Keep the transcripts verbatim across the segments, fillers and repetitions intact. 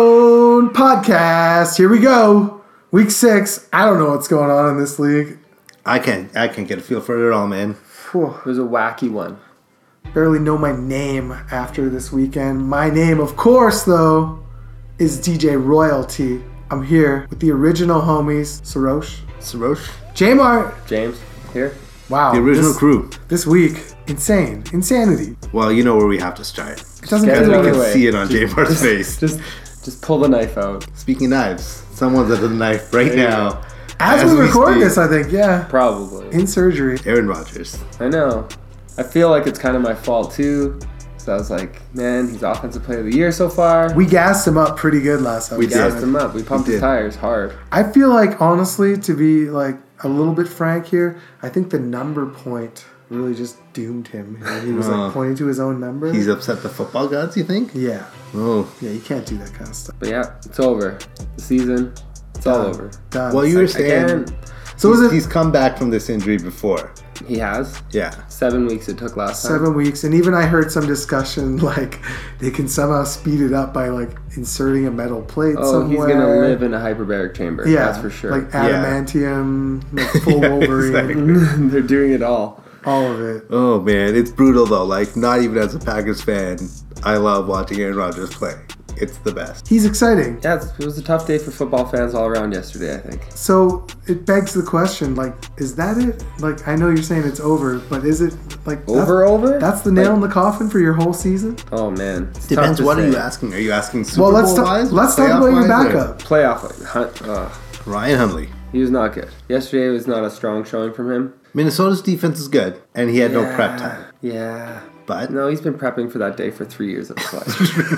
Zone podcast. Here we go. Week six. I don't know what's going on in this league. I can't. I can't get a feel for it at all, man. Whew. It was a wacky one. Barely know my name after this weekend. My name, of course, though, is D J Royalty. I'm here with the original homies, Sarosh, Sarosh, J-Mart, James, here. Wow. the original this, crew. This week, insane. Insanity. Well, you know where we have to start. It doesn't Get get it We out of any the can way. see it on J Mar's face. Just just pull the knife out. Speaking knives, someone's at the knife right There you now. As, As we we record speak. this, I think, yeah. Probably. In surgery. Aaron Rodgers. I know. I feel like it's kind of my fault too. So I was like, man, he's offensive player of the year so far. We gassed him up pretty good last episode. We gassed did. him up. We pumped We his did. tires hard. I feel like, honestly, to be like a little bit frank here, I think the number point really just doomed him. He was Oh. like pointing to his own number. He's upset the football gods, you think? yeah. Oh. Yeah, you can't do that kind of stuff. But yeah, it's over. The season, it's all Done. over. Done. Well, you were I saying can't. so he's, was it he's come back from this injury before. He has Yeah. seven weeks. It took last time. seven weeks? And even I heard some discussion like they can somehow speed it up by like inserting a metal plate Oh, somewhere. he's gonna live in a hyperbaric chamber. Yeah, that's for sure. Like adamantium, like full Yeah, Wolverine, exactly. They're doing it all. all of it. Oh man, it's brutal though. Like, not even as a Packers fan, I love watching Aaron Rodgers play. It's the best. He's exciting. Yeah, it's- it was a tough day for football fans all around yesterday, I think. So it begs the question, like, is that it? Like, I know you're saying it's over, but is it like that's- Over, over? That's the nail Like- in the coffin for your whole season. Oh man, it's Depends. tough to What are say. you asking? Are you asking Super Well, let's Bowl talk. wise? Let's talk about your Playoff-wise, or- backup. Playoff, like, Hunt, uh, Ryan Hundley. he was not good. Yesterday was not a strong showing from him. Minnesota's defense is good, and he had no prep time. Yeah. But No, he's been prepping for that day for three years of his life.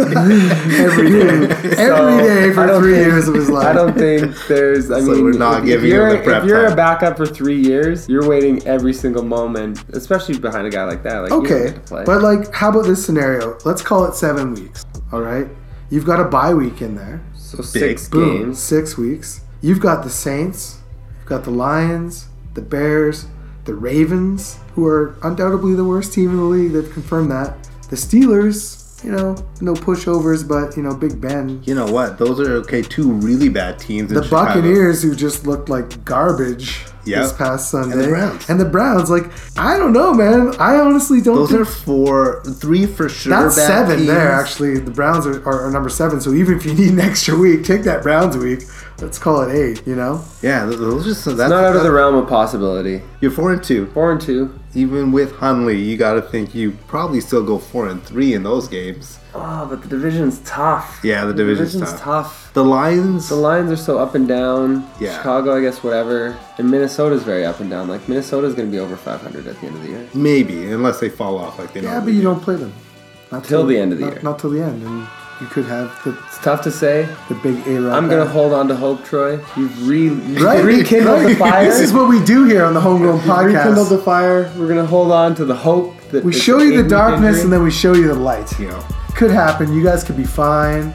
Every day, every day I for don't three think- years of his life. I don't think there's. I So mean, we're not if, giving if you're, him the prep if you're time. a backup for three years, you're waiting every single moment, especially behind a guy like that. Like, you don't Okay, get to play. but like, how about this scenario? Let's call it seven weeks. All right, you've got a bye week in there. so six Boom, games. six weeks. You've got the Saints, you've got the Lions, the Bears, the Ravens, who are undoubtedly the worst team in the league. They've confirmed that. The Steelers, you know, no pushovers, but you know, Big Ben. you know what? Those are okay. Two really bad teams. In The Chicago. Buccaneers, who just looked like garbage Yep. this past Sunday, And the Browns. and the Browns, like, I don't know, man. I honestly don't. Those think are four, three for sure. That's bad seven teams. there, actually. The Browns are, are, are number seven, so even if you need an extra week, take that Browns week. Let's call it eight, you know? Yeah, th- those are some, that's Not out of the that- realm of possibility. You're four and two. Four and two. Even with Hundley, you got to think you probably still go four and three in those games. Oh, but the division's tough. Yeah, the division's division's tough. tough. The Lions. The Lions are so up and down. Yeah. Chicago, I guess, whatever. And Minnesota's very up and down. Like, Minnesota's going to be over five hundred at the end of the year. Maybe, unless they fall off like they Yeah, normally but you do. don't play them. Not Till the end of the not, year. Not till the end. And you could have the, It's tough to say. the big A-Rod. I'm going to back. hold on to hope, Troy. You've re- you've Right? rekindled Right. the fire. This is what we do here on the Homegrown Rekindled Podcast. the fire. We're going to hold on to the hope that We it's show an you the eight-week darkness injury. and then we show you the light. You know, Could happen. You guys could be fine.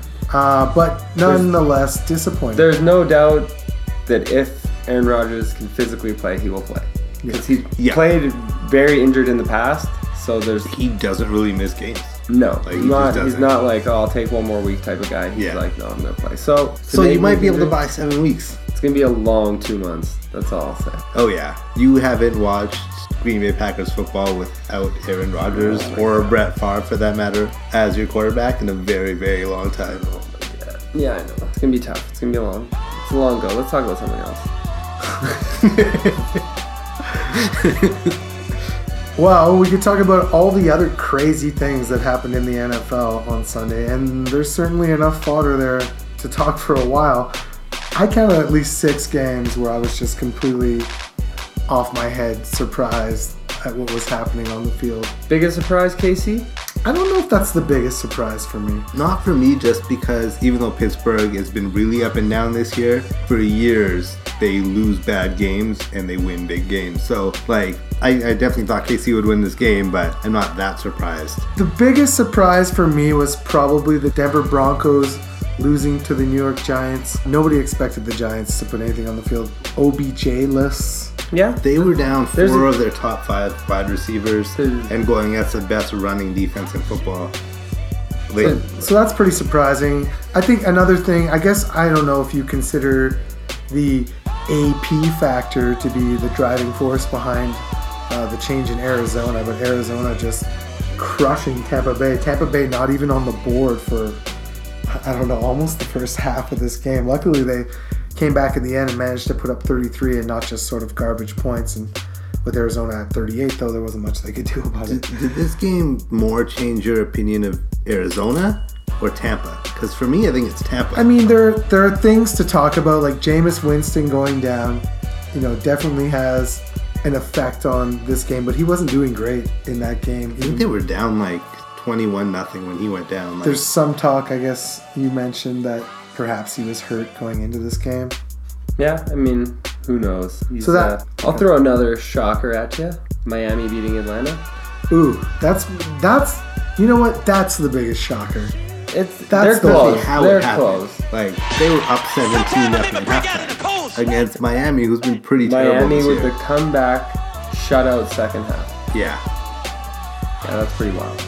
Uh, but nonetheless, disappointing. There's no doubt that if Aaron Rodgers can physically play, he will play. Because he's Yeah. played very injured in the past. So there's he doesn't really miss games. no. Like, he he's not. just He's doesn't. not like, oh, I'll take one more week type of guy. He's Yeah. like, no, I'm gonna play. So So you might be able to buy. buy seven weeks. It's gonna be a long two months. That's all I'll say. Oh yeah, you haven't watched Green Bay Packers football without Aaron Rodgers Oh, or Brett Favre, for that matter, as your quarterback in a very, very long time. Yeah, I know. It's gonna be tough. It's gonna be long. It's a long go. Let's talk about something else. Well, we could talk about all the other crazy things that happened in the N F L on Sunday, and there's certainly enough fodder there to talk for a while. I counted at least six games where I was just completely off my head, surprised at what was happening on the field. Biggest surprise, Casey? I don't know if that's the biggest surprise for me. Not for me, just because even though Pittsburgh has been really up and down this year, for years they lose bad games and they win big games. So, like, I, I definitely thought K C would win this game, but I'm not that surprised. The biggest surprise for me was probably the Denver Broncos losing to the New York Giants. Nobody expected the Giants to put anything on the field. O B J-less. Yeah. They were down four There's a- of their top five wide receivers There's- and going against the best running defense in football. Wait, So, so that's pretty surprising. I think another thing, I guess, I don't know if you consider the A P factor to be the driving force behind uh, the change in Arizona, but Arizona just crushing Tampa Bay. Tampa Bay not even on the board for, I don't know, almost the first half of this game. Luckily, they came back in the end and managed to put up thirty-three and not just sort of garbage points. And with Arizona at thirty-eight, though, there wasn't much they could do about it. did, did this game more change your opinion of Arizona or Tampa? Because for me, I think it's Tampa. I mean, there there are things to talk about, like Jameis Winston going down, you know, definitely has an effect on this game, but he wasn't doing great in that game. I think they were down like twenty-one nothing when he went down. Like, There's some talk, I guess you mentioned, that perhaps he was hurt going into this game. Yeah, I mean, who knows? He's, So that- uh, I'll throw another shocker at you. Miami beating Atlanta. Ooh, that's, that's, you know what? That's the biggest shocker. It's That's they're the- close. how they're it happened. close. Like, they were up seventeen nothing at halftime against Miami, who's been pretty terrible Miami this with year. the comeback shutout second half. Yeah. Yeah, that's pretty wild.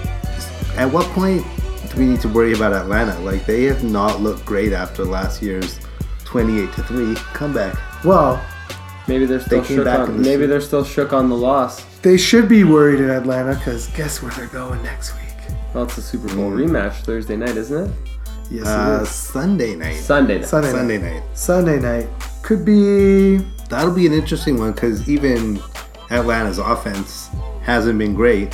At what point do we need to worry about Atlanta? Like, they have not looked great after last year's twenty-eight to three comeback. Well, Maybe they're still came shook back on. in the Maybe Super- they're still shook on the loss. they should be worried in Atlanta because guess where they're going next week? Well, it's the Super Bowl Mm. rematch Thursday night, isn't it? Yes, Uh, it is. Sunday night. Sunday night. Sunday, Sunday night. night. Sunday night. Could be... That'll be an interesting one because even Atlanta's offense hasn't been great.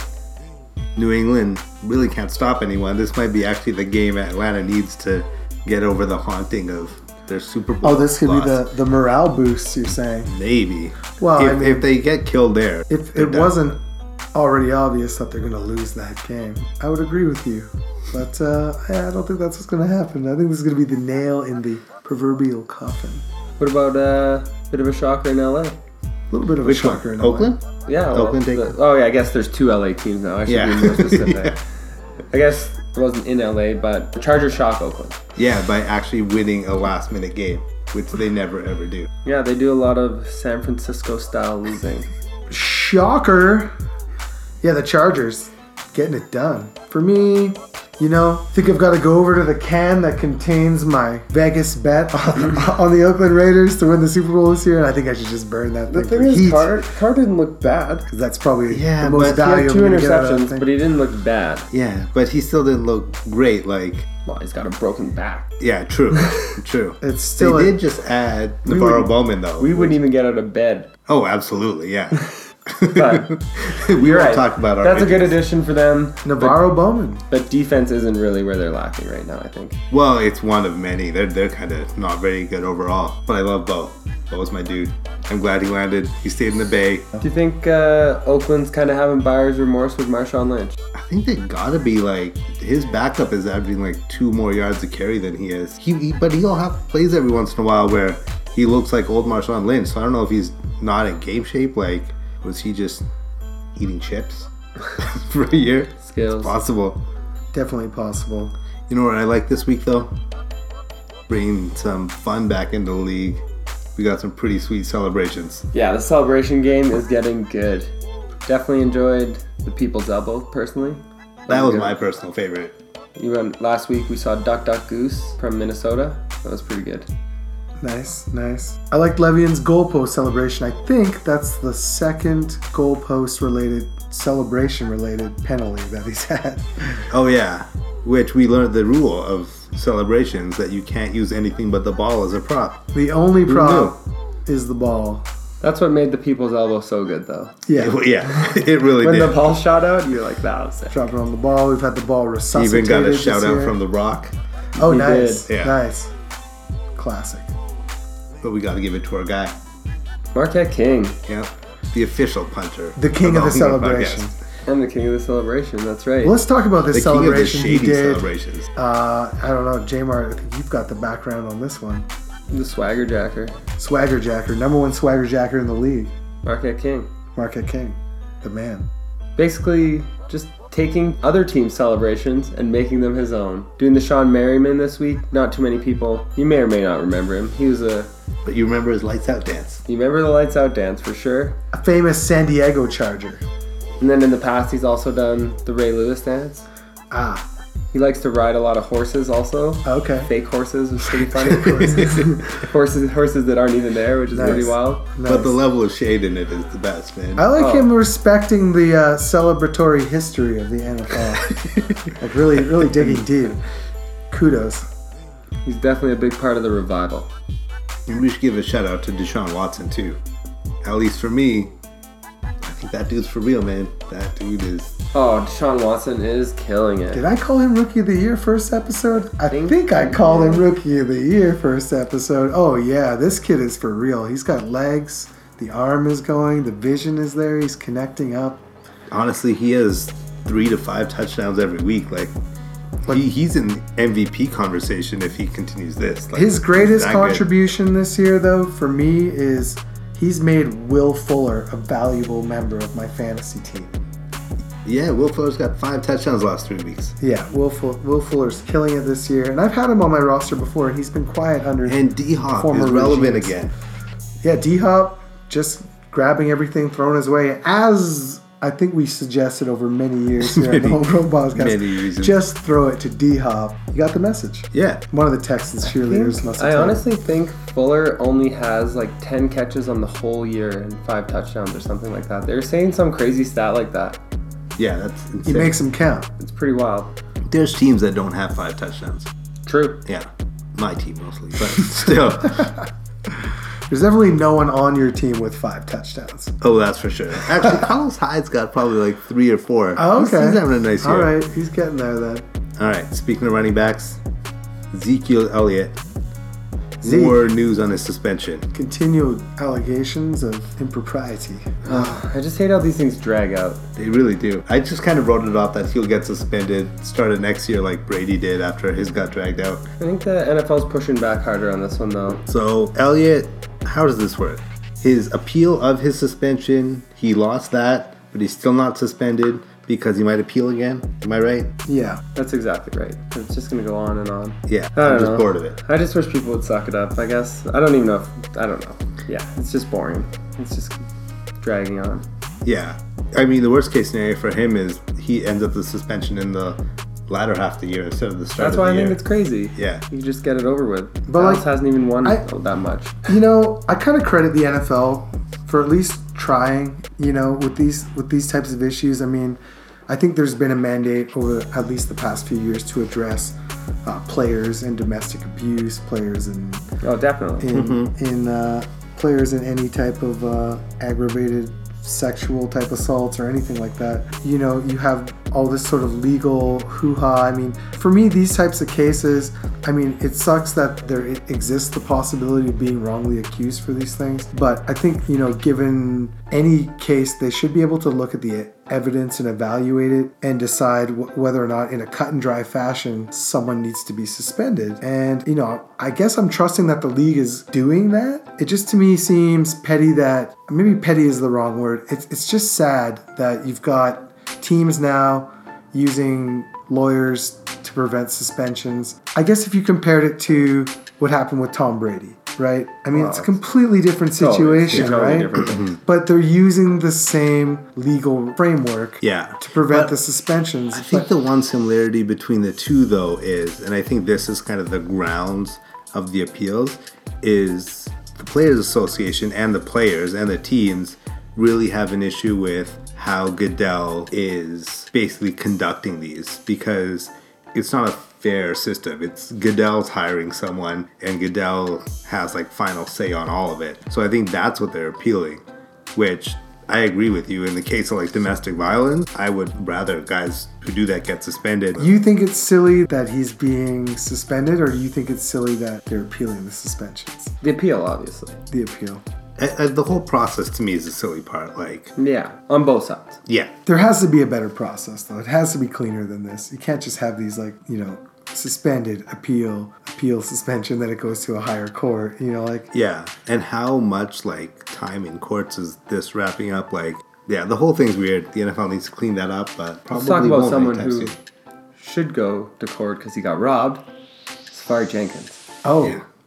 New England really can't stop anyone. This might be actually the game Atlanta needs to get over the haunting of their Super Bowl Oh, this could loss. be the, the morale boost, you're saying. Maybe. Well, if, I mean- if they get killed there, If they're it done. wasn't already obvious that they're going to lose that game, I would agree with you. But uh, I don't think that's what's going to happen. I think this is going to be the nail in the proverbial coffin. What about a uh, bit of a shocker in L A? A little bit of Which a one? shocker in L A. Oakland? Yeah. Well, Oakland take- the- oh yeah, I guess there's two L A teams now. I should Yeah. be more specific. Yeah. I guess it wasn't in L A, but the Chargers shock Oakland. Yeah, by actually winning a last minute game, which they never ever do. Yeah, they do a lot of San Francisco style losing. Shocker. Yeah, the Chargers getting it done. For me, you know, I think I've got to go over to the can that contains my Vegas bet on, on the Oakland Raiders to win the Super Bowl this year, and I think I should just burn that thing, for heat. Carr didn't look bad. 'Cause that's probably Yeah, the most but he had He value had I'm two going to get out of that interceptions, thing. but he didn't look bad. Yeah, but he still didn't look great. Like, Well, he's got a broken back. yeah, true, true. It's still They a- did just add We Navarro would- Bowman though. We wouldn't even get out of bed. Oh, absolutely, yeah. But we you're won't right. talk about our That's a good injuries. addition for them. Navarro Bowman. But defense isn't really where they're lacking right now, I think. Well, it's one of many. They're they're kind of not very good overall. But I love Bo. Bo's my dude. I'm glad he landed. He stayed in the Bay. Do you think uh, Oakland's kind of having buyer's remorse with Marshawn Lynch? I think they gotta be like his backup is averaging like two more yards to carry than he is. He, he but he'll have plays every once in a while where he looks like old Marshawn Lynch. So I don't know if he's not in game shape. Like, was he just eating chips for a year? Skills. Possible. Definitely possible. You know what I like this week though? Bringing some fun back into the league. We got some pretty sweet celebrations. Yeah, the celebration game is getting good. Definitely enjoyed the People's Elbow, personally. That was good. my personal favorite. Even last week we saw Duck Duck Goose from Minnesota. That was pretty good. Nice, nice. I liked Le'Veon's goalpost celebration. I think that's the second goalpost related, celebration related penalty that he's had. Oh yeah, which we learned the rule of celebrations that you can't use anything but the ball as a prop. The only prop is the ball. That's what made the People's Elbow so good, though. Yeah, It- yeah, it really When did. the ball shot out, you're like, that was sick. dropping on the ball. We've had the ball He resuscitated. even got a this shout out year. from The Rock, Oh, He nice, did. Yeah. nice, classic. but we got to give it to our guy. Marquette King. Yep, the official punter. The king of the All-England celebration. podcast. I'm the king of the celebration, that's right. Well, let's talk about this The king of the celebration he shady did. celebrations. Uh, I don't know, J-Mart, I think you've got the background on this one. The Swagger Jacker. Swagger Jacker, number one swagger jacker in the league. Marquette King. Marquette King, the man. Basically, just taking other teams' celebrations and making them his own. Doing the Sean Merriman this week. Not too many people. You may or may not remember him. He was a. But you remember his lights out dance? You remember the Lights Out dance for sure. A famous San Diego Charger. And then in the past, he's also done the Ray Lewis dance. Ah, He likes to ride a lot of horses also. Okay. Fake horses, which is pretty funny. horses horses that aren't even there, which is Nice. pretty wild. Nice. But the level of shade in it is the best, man. I like Oh. him respecting the uh, celebratory history of the N F L. Like really, really digging deep. Kudos. He's definitely a big part of the revival. And we should give a shout out to Deshaun Watson too. At least for me, I think that dude's for real, man. That dude is. Oh, Deshaun Watson is killing it. Did I call him Rookie of the Year first episode? I Think- think I called him Rookie of the Year first episode. Oh yeah, this kid is for real. He's got legs. The arm is going. The vision is there. He's connecting up. Honestly, he has three to five touchdowns every week. Like, he, he's in M V P conversation if he continues this. Like, His he's greatest that good. contribution this year, though, for me, is he's made Will Fuller a valuable member of my fantasy team. Yeah, Will Fuller's got five touchdowns last three weeks. Yeah, Will, Full- Will Fuller's killing it this year, and I've had him on my roster before, and he's been quiet under. And D Hop Former is relevant regimes. again. Yeah, D Hop just grabbing everything thrown his way, as I think we suggested over many years here on the Many- Homegrown Podcast. many reasons. Just throw it to D Hop. You got the message. Yeah. One of the Texans cheerleaders must have I told him. honestly think Fuller only has like ten catches on the whole year and five touchdowns or something like that. They're saying some crazy stat like that. Yeah, that's He insane. makes him count. It's pretty wild. There's teams that don't have five touchdowns. True. Yeah. My team mostly, but still. There's definitely no one on your team with five touchdowns. Oh, that's for sure. Actually, Carlos Hyde's got probably like three or four. Oh, He's- okay. He's having a nice year. All right, he's getting there then. All right. Speaking of running backs, Ezekiel Elliott. Zeke. More news on his suspension. Continued allegations of impropriety. I just hate how these things drag out. They really do. I just kind of wrote it off that he'll get suspended, started next year like Brady did after his got dragged out. I think the N F L's pushing back harder on this one though. So Elliott, how does this work? His appeal of his suspension, he lost that, but he's still not suspended because he might appeal again. Am I right? Yeah. That's exactly right. It's just gonna go on and on. Yeah. I I'm don't just know. bored of it. I just wish people would suck it up, I guess. I don't even know if, I don't know. Yeah, it's just boring. It's just dragging on. Yeah. I mean, the worst case scenario for him is he ends up the suspension in the latter half of the year instead of the start That's of why the I year. think it's crazy. Yeah. You just get it over with. But, Dallas like, hasn't even won I- that much. You know, I kind of credit the N F L for at least trying, you know, with these with these types of issues. I mean, I think there's been a mandate over at least the past few years to address uh, players in domestic abuse, players in Oh, definitely. in, in uh, players in any type of uh, aggravated sexual type assaults or anything like that. You know, you have all this sort of legal hoo-ha. I mean, for me, these types of cases, I mean, it sucks that there exists the possibility of being wrongly accused for these things. But I think, you know, given any case, they should be able to look at the evidence and evaluate it and decide wh- whether or not in a cut and dry fashion someone needs to be suspended. And, you know, I guess I'm trusting that the league is doing that. It just to me seems petty that, maybe petty is the wrong word. It's, it's just sad that you've got teams now using lawyers to prevent suspensions. I guess if you compared it to what happened with Tom Brady, right? I mean, it's a completely different Totally. situation, Totally right? different. But they're using the same legal framework Yeah. to prevent But the suspensions. I think But- the one similarity between the two, though, is, and I think this is kind of the grounds of the appeals, is the Players Association and the players and the teams really have an issue with how Goodell is basically conducting these, because it's not a fair system. It's Goodell's hiring someone and Goodell has like final say on all of it. So I think that's what they're appealing, which I agree with you. In the case of like domestic violence, I would rather guys who do that get suspended. you think it's silly that he's being suspended, or do you think it's silly that they're appealing the suspensions? The appeal, obviously. The appeal. I, I, the whole process to me is the silly part. Like, Yeah, on both sides. yeah, There has to be a better process, though. It has to be cleaner than this. You can't just have these, like, you know, suspended, appeal, appeal, suspension, then it goes to a higher court. You know, like, yeah. And how much like time in courts is this wrapping up? Like, yeah, the whole thing's weird. The N F L needs to clean that up, but probably Let's talk about won't someone anytime who soon. should go to court because he got robbed. Safari Jenkins. oh, Yeah.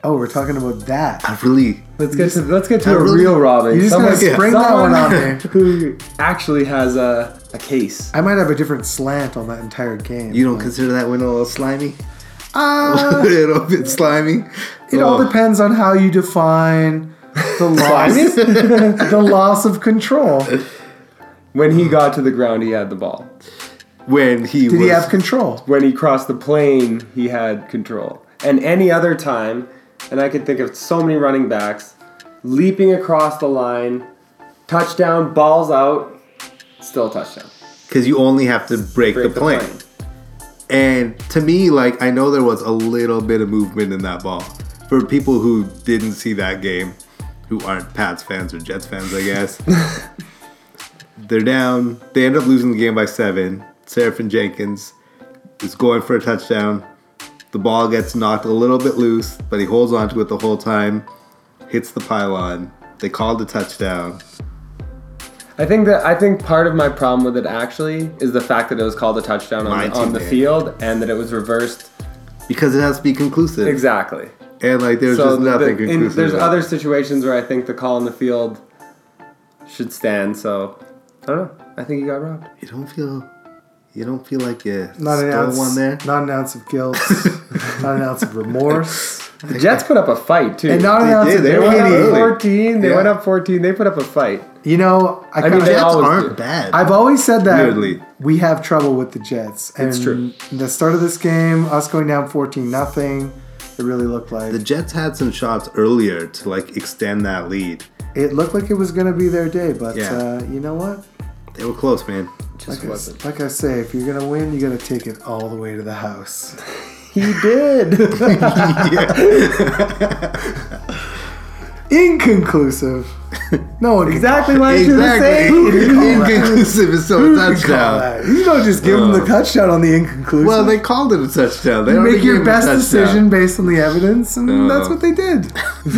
Oh, we're talking about that. I really. Let's get to let's get to I a really- real Robin. You just Someone, gotta spring that someone one on me. who actually has a, a case. I might have a different slant on that entire game. You don't but- consider that win a little slimy? Uh, a little bit slimy? it all Oh. depends on how you define the loss, the loss of control. When he got to the ground, he had the ball. When he Did was. he have control? When he crossed the plane, he had control. And any other time, and I can think of so many running backs, leaping across the line, touchdown, balls out, still a touchdown. Because you only have to break, Break the, plane. And to me, like, I know there was a little bit of movement in that ball. For people who didn't see that game, who aren't Pats fans or Jets fans, I guess. They're down. They end up losing the game by seven. Seraphin Jenkins is going for a touchdown. The ball gets knocked a little bit loose, but he holds on to it the whole time. Hits the pylon. They called a touchdown. I think that I think part of my problem with it actually is the fact that it was called a touchdown on, Mine the, too, on the man. field and that it was reversed. Because it has to be conclusive. Exactly. And, like, there's So just nothing the- in- conclusive. there's about it. other situations where I think the call on the field should stand. So I don't know. I think he got robbed. You don't feel... You don't feel like you Not an stole ounce. one there? Not an ounce of guilt. Not an ounce of remorse. The Jets put up a fight too. And not an They ounce did. of They They were went up early. pity. fourteen. They Yeah. went up fourteen. They put up a fight. You know, I, mean, kinda- they Jets always aren't do. bad. I've always said that Weirdly. we have trouble with the Jets. And It's true. The start of this game, us going down fourteen nothing, it really looked like The Jets had some shots earlier to like extend that lead. it looked like it was going to be their day. But Yeah. uh, you know what? They were close, man. Just Like I, wasn't. like I say, if you're going to win, you got to take it all the way to the house. He did. Inconclusive. No one can Exactly what I was Exactly. going to say. Inconclusive is so a Who can call touchdown. that? You don't just give them the Oh. touchdown on the inconclusive. Well, they called it a touchdown. They you already make your gave him a best touchdown. decision based on the evidence, and No. that's what they did.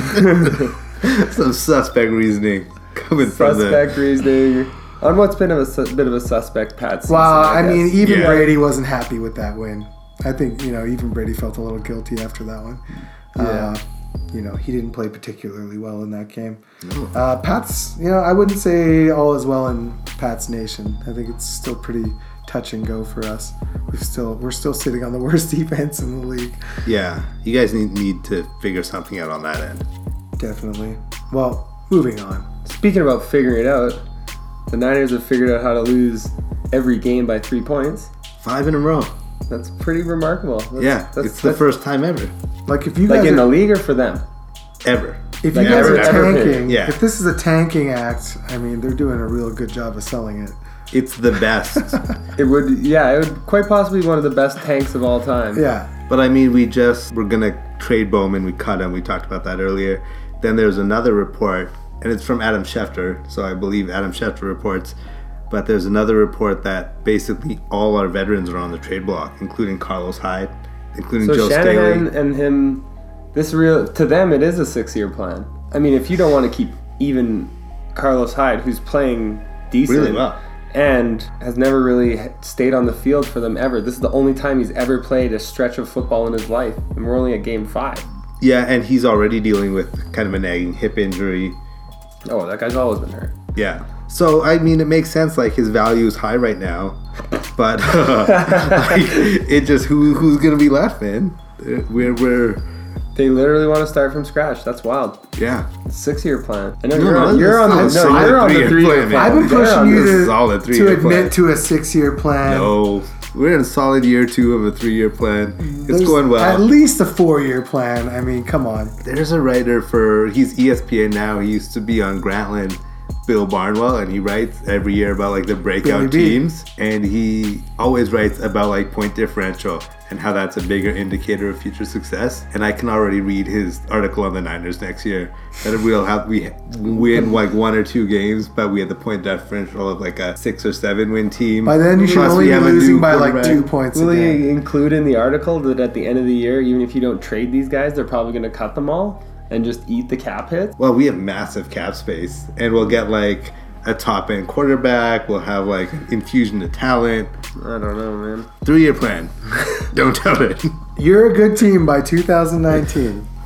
Some suspect reasoning coming from the. Suspect reasoning on what's been a su- bit of a suspect Pat season. Well, I guess. mean, even Yeah. Brady wasn't happy with that win. I think, you know, even Brady felt a little guilty after that one. Yeah. Uh, you know, he didn't play particularly well in that game. No. Uh, Pat's, you know, I wouldn't say all is well in Pat's nation. I think it's still pretty touch and go for us. We've still, we're still sitting on the worst defense in the league. Yeah, you guys need, need to figure something out on that end. Definitely. Well, moving on. Speaking about figuring it out, the Niners have figured out how to lose every game by three points. Five in a row. That's pretty remarkable. That's, Yeah, that's, it's the that's- first time ever. Like if you Like guys in are, the league or for them? Ever. if you like guys ever- are ever been. tanking, Yeah. if this is a tanking act, I mean, they're doing a real good job of selling it. It's the best. It would, yeah, it would quite possibly be one of the best tanks of all time. Yeah. But I mean, we just, we're going to trade Bowman. We cut him. We talked about that earlier. Then there's another report, and it's from Adam Schefter. So I believe Adam Schefter reports. But there's another report that basically all our veterans are on the trade block, including Carlos Hyde, including So Joe Shanahan Staley. and him, this real to them it is a six-year plan. I mean, if you don't want to keep even Carlos Hyde, who's playing decent Really well. and has never really stayed on the field for them ever, this is the only time he's ever played a stretch of football in his life, and we're only at game five. Yeah, and he's already dealing with kind of a nagging hip injury. Oh, that guy's always been hurt. Yeah. So, I mean, it makes sense. Like, his value is high right now. But uh, like, it just, who who's going to be left, man? We're, we're, They literally want to start from scratch. That's wild. yeah. Six-year plan. I know No, you're no, on. You're on this the is no. solid You're on the three-year three-year plan, man. plan. I've been You're pushing on you the- to, solid to three-year admit plan. to a six-year plan. No. We're in solid year two of a three-year plan. It's There's going well. At least a four-year plan. I mean, come on. There's a writer for, he's E S P N now. He used to be on Grantland, Bill Barnwell, and he writes every year about like the breakout Billy B. teams. And he always writes about like point differential and how that's a bigger indicator of future success. And I can already read his article on the Niners next year. That we'll have, we win like one or two games, but we had the point differential of like a six or seven win team. By then, you should Plus, only we be have a new losing by like quarterback. two points Will a you game. include in the article that at the end of the year, even if you don't trade these guys, they're probably going to cut them all and just eat the cap hits? Well, we have massive cap space, and we'll get like a top end quarterback. We'll have like infusion of talent. I don't know, man. Three year plan. Don't doubt it. You're a good team by two thousand nineteen.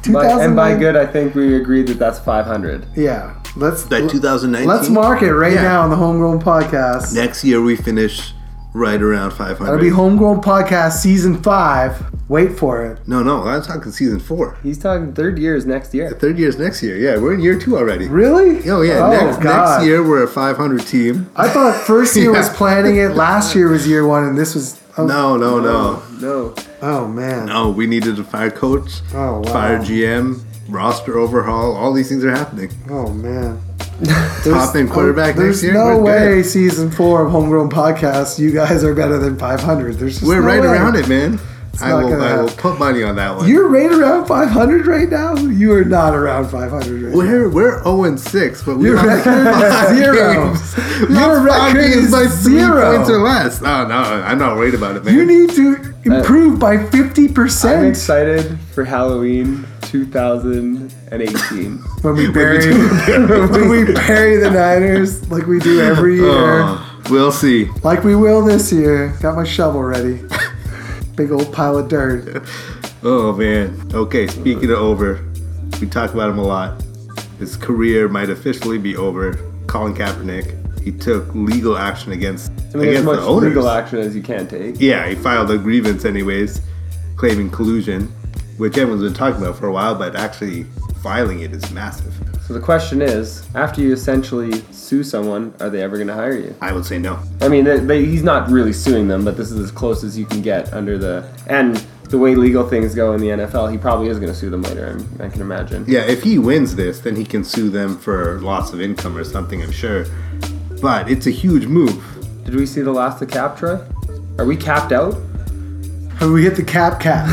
By, and by two thousand nine good, I think we agreed that that's five hundred. Yeah. Let's By two thousand nineteen. let's mark it right Yeah. now on the Homegrown Podcast. Next year we finish right around five hundred. That'll be Homegrown Podcast Season five. Wait for it. No, no, I'm talking season four. He's talking third years next year. Third year's next year. Yeah, we're in year two already. Really? Oh yeah, Oh, next, God. next year we're a five hundred team. I thought first year was Yeah. planning it, last year was year one, and this was. Oh, No, no, no. No. Oh, man. No, we needed to fire coach, Oh, wow. fire G M, roster overhaul. All these things are happening. Oh, man. Top end quarterback There's next year. no we're way good. season four of Homegrown Podcast, you guys are better than five hundred. There's just We're no right way. around it, man. I not will, gonna I will happen. put money on that one. You're right around five hundred right now? You are not around five hundred right We're now. we're zero and six, but we Your lost record five is zero. games. We Your lost five record games is by three zero. points or less. Oh no, I'm not worried about it, man. You need to improve by fifty I'm percent excited for Halloween two thousand eighteen. when we bury when we bury the Niners like we do every year. Oh, we'll see. Like we will this year. Got my shovel ready. Big old pile of dirt. Oh man. Okay, speaking of over, we talk about him a lot. His career might officially be over. Colin Kaepernick. He took legal action against I mean, as against much the owners. legal action as you can take. Yeah, he filed a grievance anyways, claiming collusion, which everyone's been talking about for a while, but actually filing it is massive. So the question is, after you essentially sue someone, are they ever going to hire you? I would say no. I mean, they, they, he's not really suing them, but this is as close as you can get under the... And the way legal things go in the N F L, he probably is going to sue them later, I'm- I can imagine. Yeah, if he wins this, then he can sue them for loss of income or something, I'm sure. But it's a huge move. Did we see the last of Cap, Troy? Are we capped out? Have we hit the cap cap?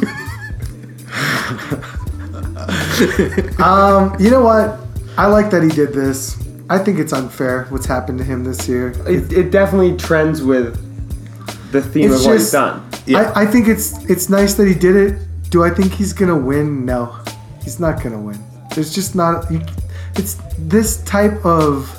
um, you know what? I like that he did this. I think it's unfair what's happened to him this year. It, it definitely trends with the theme It's of what he's just- done. Yeah. I, I think it's it's nice that he did it. Do I think he's gonna win? No, he's not gonna win. There's just not. You, it's this type of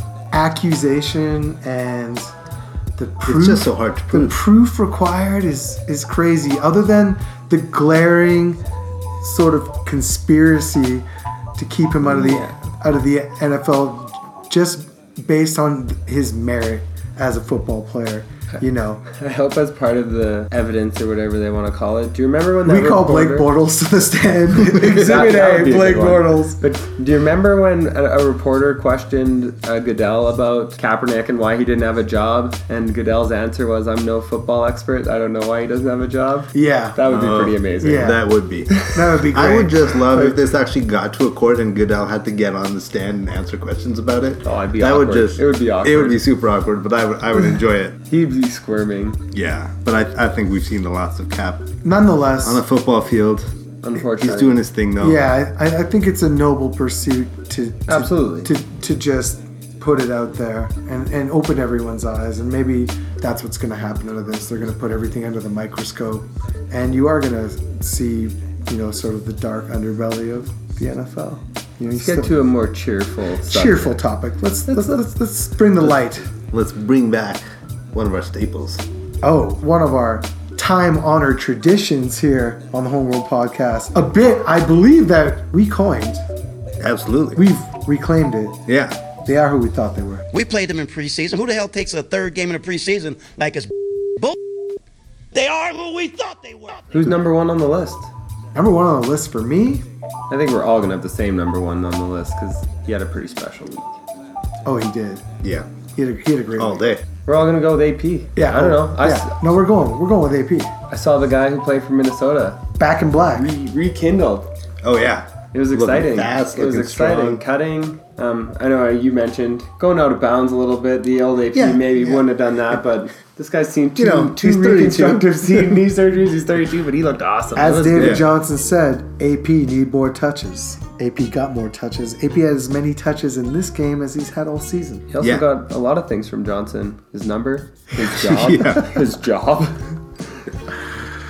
accusation and the proof. It's just so hard to The prove. proof required is is crazy. Other than the glaring sort of conspiracy to keep him out of the Yeah. out of the N F L, just based on his merit as a football player. You know, I hope as part of the evidence or whatever they want to call it. Do you remember when that we call Blake reporter- Bortles to the stand. That- Exhibit that would A, be a Blake good one. Bortles. But do you remember when a, a reporter questioned uh, Goodell about Kaepernick and why he didn't have a job? And Goodell's answer was, "I'm no football expert. I don't know why he doesn't have a job." Yeah, That would be Oh, pretty amazing. yeah. That would be. that would be great. I would just love if this actually got to a court and Goodell had to get on the stand and answer questions about it. Oh, I'd be that awkward. would just It would be It awkward. would be super awkward, but I would I would enjoy it. He'd be squirming, Yeah, but I, I think we've seen the lots of Cap Nonetheless, on the football field. unfortunately. He's doing his thing though. yeah, I, I think it's a noble pursuit to, to Absolutely. to to just put it out there and, and open everyone's eyes, and maybe that's what's going to happen out of this. They're going to put everything under the microscope, and you are going to see, you know, sort of the dark underbelly of the N F L. You know, Let's you get still- to a more cheerful subject. cheerful topic. Let's let's, let's let's bring the light. Let's bring back one of our staples. Oh, one of our time-honored traditions here on the Homeworld Podcast. A bit, I believe, that we coined. Absolutely. We've reclaimed it. yeah. They are who we thought they were. We played them in preseason. Who the hell takes a third game in the preseason like it's bull? They are who we thought they were. Who's number one on the list? Number one on the list for me. I think we're all gonna have the same number one on the list because he had a pretty special week. Oh, he did. Yeah. He had a, he had a great All week. day. We're all gonna go with A P. Yeah, I don't oh, know. I, yeah. s- No, we're going. We're going with A P. I saw the guy who played for Minnesota Back in black. re- rekindled. Oh yeah. It was Looking exciting. fast, it was looking exciting. strong. Cutting. Um, I know you mentioned going out of bounds a little bit. The old A P Yeah, maybe yeah. wouldn't have done that, but this guy's seen two, You know, two he's thirty-two. reconstructive knee knee surgeries. He's thirty-two, but he looked awesome. It As was David good. Yeah. Johnson said, A P need more touches. A P got more touches. A P had as many touches in this game as he's had all season. He also Yeah. got a lot of things from Johnson. His number, his job, Yeah. his job.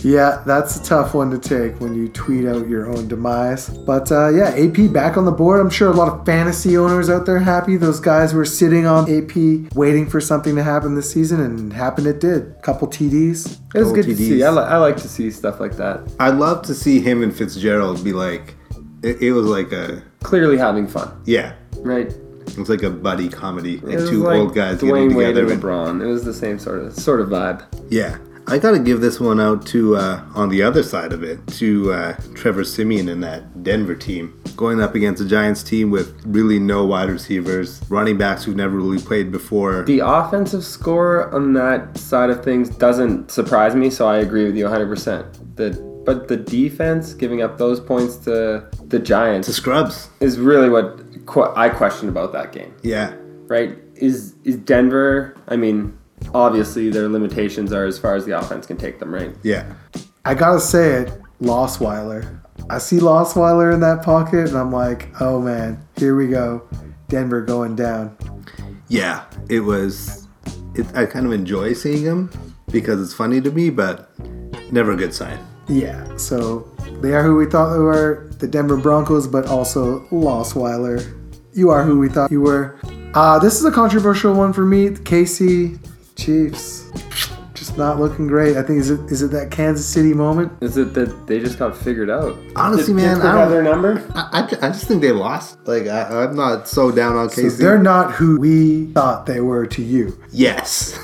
Yeah, that's a tough one to take when you tweet out your own demise. But uh, yeah, A P back on the board. I'm sure a lot of fantasy owners out there happy. Those guys were sitting on A P waiting for something to happen this season, and happen it did. Couple T Ds. It was Couple good T Ds. to see. I, li- I like to see stuff like that. I'd love to see him and Fitzgerald be like, it, it was like a, Clearly having fun, yeah, right? it was like a buddy comedy. It And was two like old guys Dwayne getting Wade together. and and- LeBron. It was the same sort of sort of vibe. Yeah. I got to give this one out to, uh, on the other side of it, to uh, Trevor Siemian and that Denver team. Going up against a Giants team with really no wide receivers, running backs who've never really played before. The offensive score on that side of things doesn't surprise me, so I agree with you one hundred percent. The, but the defense, giving up those points to the Giants, To scrubs. is really what qu- I question about that game, Yeah. right? Is is Denver, I mean, obviously their limitations are as far as the offense can take them, right? Yeah. I gotta say it, Lossweiler. I see Lossweiler in that pocket, and I'm like, oh man, here we go. Denver going down. Yeah. It was, it, I kind of enjoy seeing him because it's funny to me, but never a good sign. Yeah, so they are who we thought they were, the Denver Broncos, but also Lossweiler. You are who we thought you were. Uh, this is a controversial one for me. The K C Chiefs. Just not looking great. I think, is it is it that Kansas City moment? Is it that they just got figured out? Honestly, Did man, Pittsburgh I have don't- their number? I, I, I just think they lost. Like, I, I'm not so down on K C. So they're not who we thought they were to you. Yes.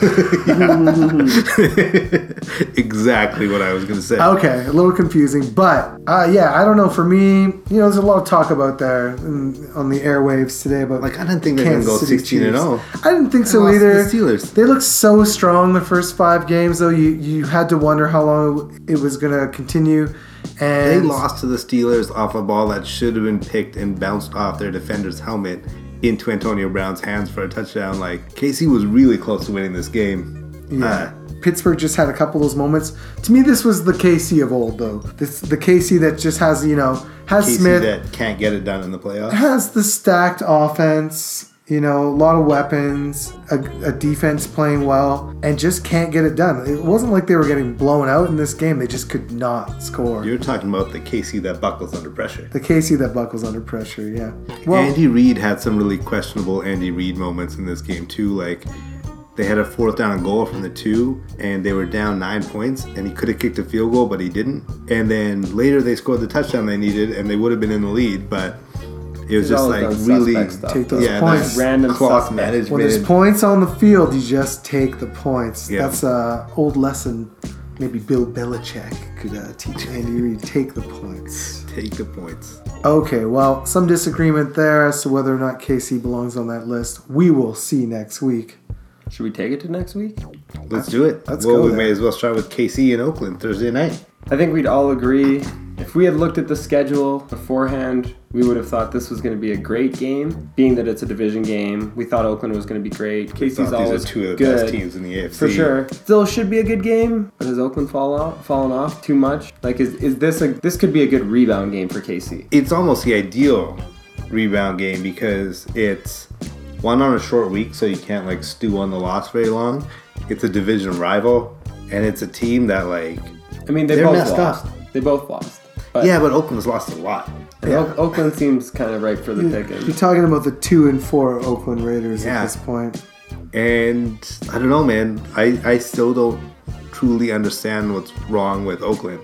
Exactly what I was going to say. Okay, a little confusing, but uh, yeah, I don't know. For me, you know, there's a lot of talk about there in, on the airwaves today about Like, I didn't think they were going to go Kansas City sixteen and Chiefs. oh. I didn't think so lost to either. the Steelers. They looked so strong the first five games, though. You you had to wonder how long it was going to continue. And They lost to the Steelers off a ball that should have been picked and bounced off their defender's helmet into Antonio Brown's hands for a touchdown. Like, K C was really close to winning this game. Yeah. Uh, Pittsburgh just had a couple of those moments. To me, this was the K C of old, though. This the K C that just has, you know, has K C Smith, that can't get it done in the playoffs. has the stacked offense, you know, a lot of weapons, a, a defense playing well, and just can't get it done. It wasn't like they were getting blown out in this game. They just could not score. You're talking about the K C that buckles under pressure. The K C that buckles under pressure, yeah. Well, Andy Reid had some really questionable Andy Reid moments in this game too. Like, they had a fourth down and goal from the two, and they were down nine points, and he could have kicked a field goal, but he didn't. And then later they scored the touchdown they needed, and they would have been in the lead, but it was He's just always like done really suspect stuff, take though. those yeah, points. that Random clock suspect. management. when there's points on the field, you just take the points. Yeah. That's a old lesson. Maybe Bill Belichick could uh, teach Andy Reid. Take the points. Take the points. Okay, well, some disagreement there as to whether or not K C belongs on that list. We will see next week. Should we take it to next week? Let's do it. let's well, go we there. may as well start with K C in Oakland Thursday night. I think we'd all agree. If we had looked at the schedule beforehand, we would have thought this was going to be a great game. Being that it's a division game, we thought Oakland was going to be great. K C's Thought always these are two of the good, best teams in the A F C. for sure. Still should be a good game, but has Oakland fall off, fallen off too much? Like, is is this a this could be a good rebound game for K C? It's almost the ideal rebound game because it's one on a short week, so you can't like stew on the loss very long. It's a division rival, and it's a team that like I mean, they They're both messed lost. up. They both lost. But yeah, but Oakland's lost a lot. and O- Oakland seems kind of right for the You're picking. talking about the two and four Oakland Raiders Yeah. at this point. And I don't know, man. I, I still don't truly understand what's wrong with Oakland.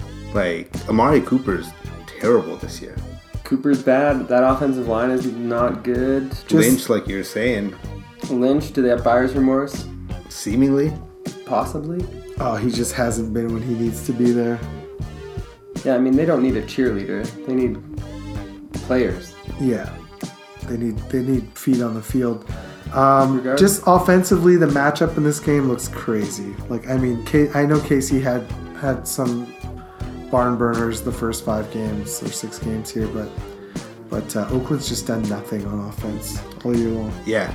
Like, Amari Cooper's terrible this year. Cooper's bad. That offensive line is not good. Just- Lynch, like you're saying, Lynch, do they have buyer's remorse? seemingly. Possibly. Oh, he just hasn't been when he needs to be there. Yeah, I mean, they don't need a cheerleader. They need players. Yeah, they need they need feet on the field. Um, Regardless. just offensively, the matchup in this game looks crazy. Like, I mean, K- I know K C had had some barn burners the first five games or six games here, but but uh, Oakland's just done nothing on offense all year long. Yeah.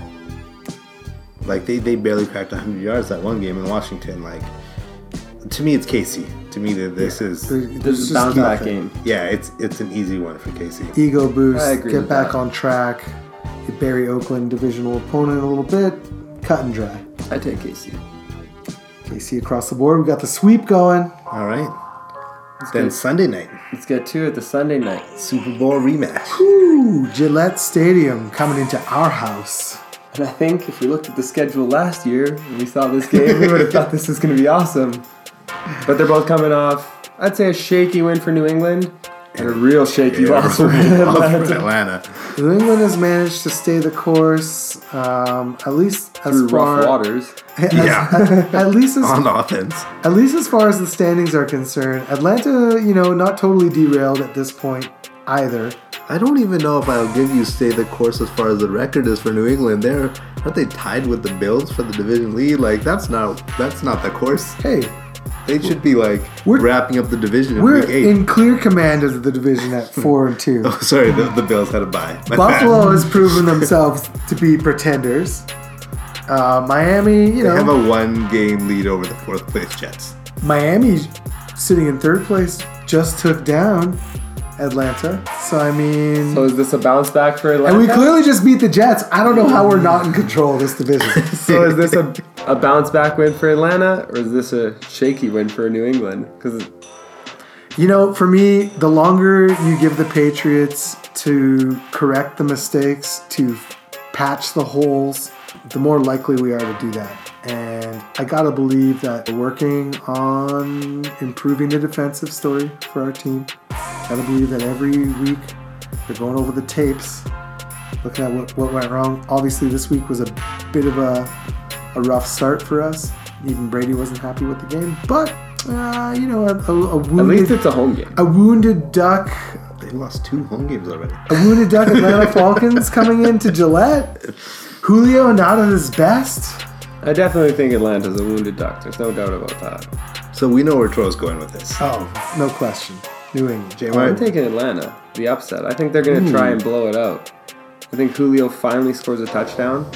Like, they, they barely cracked one hundred yards that one game in Washington. Like, to me, it's K C. To me, that this is... There- This there's is just a bounce back nothing. game. Yeah, it's it's an easy one for K C. Ego boost, I agree get with back that. on track. You bury Oakland divisional opponent a little bit, cut and dry. I take K C. K C across the board. We got the sweep going. All right. Then good. Sunday night, Let's get to it. The Sunday night. Super Bowl rematch. Ooh, Gillette Stadium coming into our house. And I think if we looked at the schedule last year and we saw this game, we would have thought this was going to be awesome. But they're both coming off, I'd say, a shaky win for New England and a real shaky Yeah, loss for Atlanta. Atlanta. Atlanta. New England has managed to stay the course, um, at least as Through far rough waters. as- Yeah. at least as On offense. At least as far as the standings are concerned, Atlanta, you know, not totally derailed at this point either. I don't even know if I'll give you stay the course as far as the record is for New England. They're aren't they tied with the Bills for the division lead? Like that's not that's not the course. Hey, They should be like We're- wrapping up the division in we're week eight. in clear command of the division at four and two. Oh, sorry, the, the Bills had a bye. My Buffalo bad. has proven themselves to be pretenders. Uh, Miami, you They have know, a one game lead over the fourth place Jets. Miami sitting in third place just took down Atlanta. So I mean, So is this a bounce back for Atlanta? and we clearly just beat the Jets. I don't know how we're not in control of this division. So is this a, a bounce back win for Atlanta, or is this a shaky win for New England? Because You know, for me, the longer you give the Patriots to correct the mistakes, to patch the holes, the more likely we are to do that. And I gotta believe that we're working on improving the defensive story for our team. Gotta believe that every week they're going over the tapes, looking at what, what went wrong. Obviously, this week was a bit of a, a rough start for us. Even Brady wasn't happy with the game, but uh, you know, a, a, a at least wounded it's a home game. a wounded duck, They lost two home games already. a wounded duck Atlanta Falcons coming into Gillette. Julio not at his best. I definitely think Atlanta's a wounded duck. There's no doubt about that. So we know where Troy's going with this. Oh, no question. New England. J Oh, I'm Y, taking Atlanta, the upset. I think they're going to try and blow it out. I think Julio finally scores a touchdown,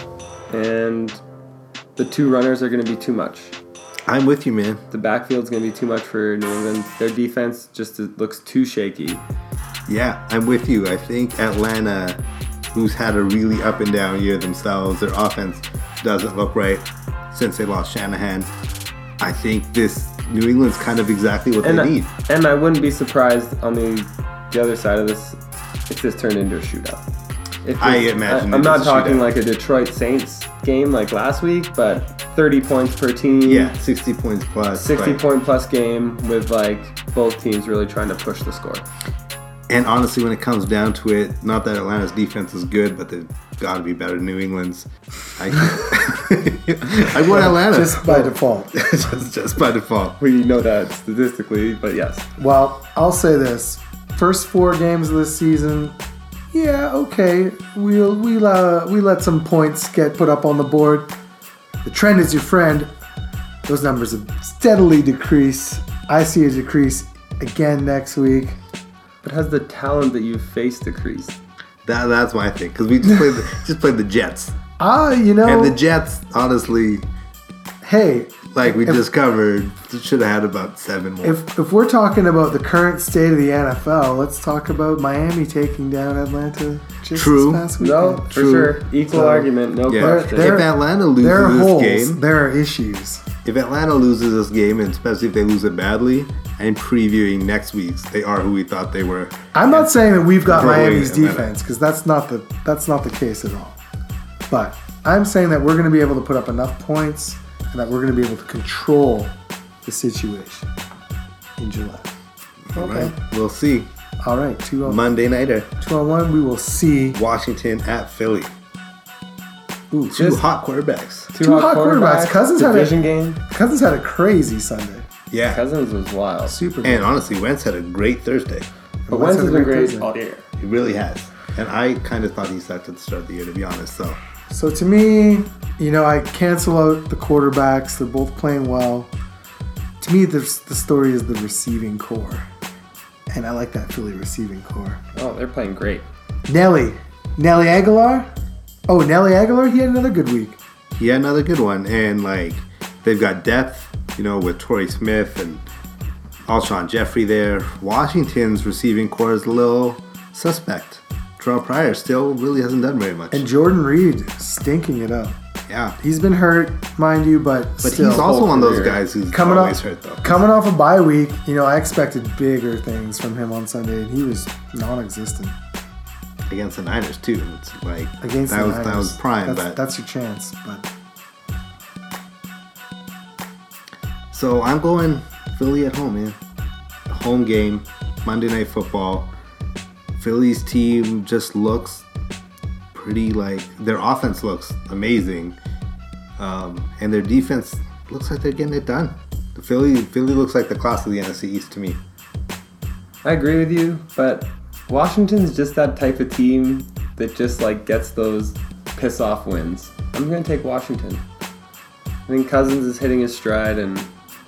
and the two runners are going to be too much. I'm with you, man. The backfield's going to be too much for New England. Their defense just looks too shaky. Yeah, I'm with you. I think Atlanta, who's had a really up and down year themselves, their offense doesn't look right since they lost Shanahan. I think this New England's kind of exactly what And they I, need. and I wouldn't be surprised on the the other side of this if this turned into a shootout. If I this- imagine I, I'm it's not a talking shootout. like a Detroit Saints game like last week, but thirty points per team. Yeah, sixty points plus. sixty like- point plus game with like both teams really trying to push the score. And honestly, when it comes down to it, not that Atlanta's defense is good, but they've got to be better than New England's. I, I want Atlanta. Just by default. just, just by default. We know that statistically, but yes. Well, I'll say this: first four games of the season, yeah, okay, we'll we uh, we let some points get put up on the board. The trend is your friend. Those numbers have steadily decreased. I see a decrease again next week. But has the talent that you've faced decreased? That, that's my thing, because we just played the, just played the Jets, Ah, you know, and the Jets, honestly, hey, like we if, discovered, should have had about seven more. if if we're talking about the current state of the N F L, let's talk about Miami taking down Atlanta just True. this past weekend. No, for True. sure. Equal So, argument, no yeah, question. there- if Atlanta There are loses holes. this game, There are issues. if Atlanta loses this game, and especially if they lose it badly, I'm previewing next week's. They are who we thought they were. I'm not saying that we've got Throwing Miami's Atlanta. defense because that's not the that's not the case at all. But I'm saying that we're going to be able to put up enough points and that we're going to be able to control the situation in July. All Okay. right, we'll see. All right, two on Monday nighter, two on one. We will see. Washington at Philly. Ooh, Two Just- hot quarterbacks. Two, Two hot quarterbacks. Cousins had a- division game. Cousins had a crazy Sunday. Yeah. Cousins was wild. Super. And honestly, Wentz had a great Thursday. But Wentz Wentz had has a been great great Thursday. all year. He really has. And I kind of thought he sucked at the start of the year, to be honest. So So to me, you know, I cancel out the quarterbacks. They're both playing well. To me, the, the story is the receiving core. And I like that Philly receiving core. Oh, they're playing great. Nelly. Nelly Aguilar? Oh, Nelly Aguilar? He had another good week. he had another good one. And like they've got depth, you know, with Torrey Smith and Alshon Jeffrey there. Washington's receiving core is a little suspect. Terrell Pryor still really hasn't done very much. And Jordan Reed stinking it up. Yeah. He's been hurt, mind you, but, But still. he's also whole one of those career. guys who's Coming always off- hurt, though. Coming off a bye week, you know, I expected bigger things from him on Sunday, and he was non-existent. Against the Niners, too. It's like, Against that the was Niners. that was prime, That's, but... that's your chance. But So I'm going Philly at home, man. Home game, Monday Night Football. Philly's team just looks pretty like their offense looks amazing, um, and their defense looks like they're getting it done. The Philly Philly looks like the class of the N F C East to me. I agree with you, but Washington's just that type of team that just like gets those piss off wins. I'm gonna take Washington. I think Cousins is hitting his stride, and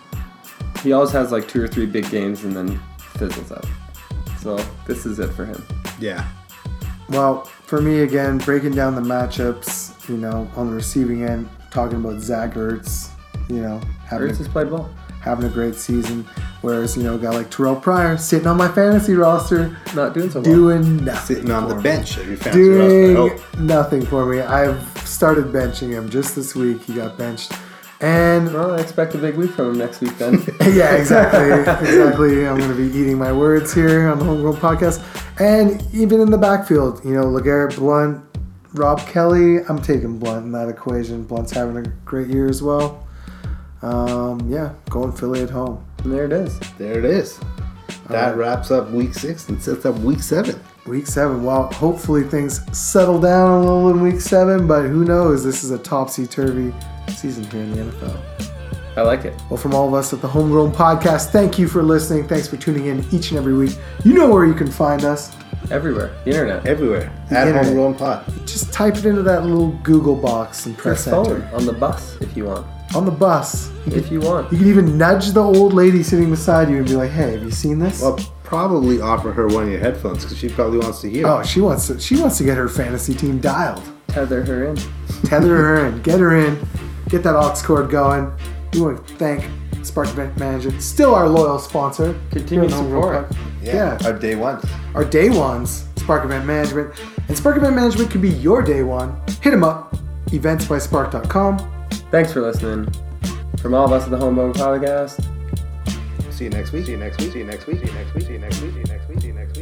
he always has like two or three big games and then fizzles out. So this is it for him. Yeah, Well, for me, again, breaking down the matchups, you know, on the receiving end, talking about Zach Ertz, you know, having Ertz a, has played well. having a great season. Whereas, you know, a guy like Terrell Pryor sitting on my fantasy roster, Not doing so well. doing nothing. sitting on for the me. bench of your fantasy roster. I Doing hope. nothing for me. I've started benching him just this week. He got benched. And Well, I expect a big week from him next week then. yeah, exactly. exactly. I'm going to be eating my words here on the Homegrown Podcast. And even in the backfield, you know, LeGarrette Blount, Rob Kelly, I'm taking Blount in that equation. Blount's having a great year as well. Um, yeah, going Philly at home. And there it is. There it is. That right. wraps up week six and sets up week seven. Week seven. Well, hopefully things settle down a little in week seven, but who knows? This is a topsy-turvy season here in the N F L. I like it. Well, from all of us at the Homegrown Podcast, thank you for listening. Thanks for tuning in each and every week. You know where you can find us. Everywhere. The internet. Everywhere. The At internet. Homegrown Pod. Just type it into that little Google box and Your press phone. enter. On the bus, if you want. On the bus. You If you want. You can even nudge the old lady sitting beside you and be like, "Hey, have you seen this?" Well, probably offer her one of your headphones because she probably wants to hear. oh, she wants to. She wants to get her fantasy team dialed. Tether her in. Tether her in. Get her in. Get that aux cord going. We want to thank Spark Event Management, still our loyal sponsor. Continued here on the Homegrown support. Pod- Yeah. Our day one. Our day ones, Spark Event Management. And Spark Event Management could be your day one. Hit them up. events by spark dot com. Thanks for listening. From all of us at the Homegrown Podcast. See you next week. See you next week. See you next week. See you next week. See you next week. See you next week. See you next week.